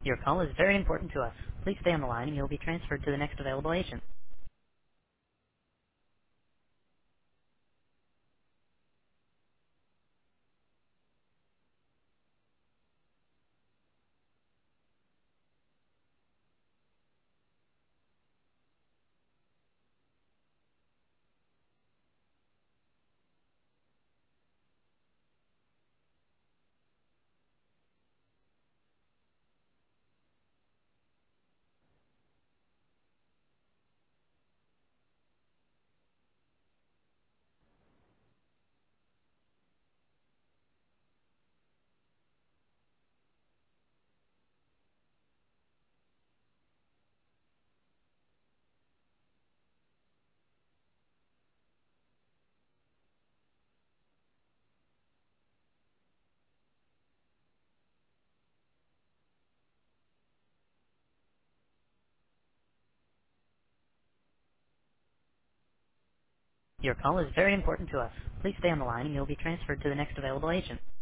Your call is very important to us. Please stay on the line and you'll be transferred to the next available agent. Your call is very important to us. Please stay on the line and you'll be transferred to the next available agent.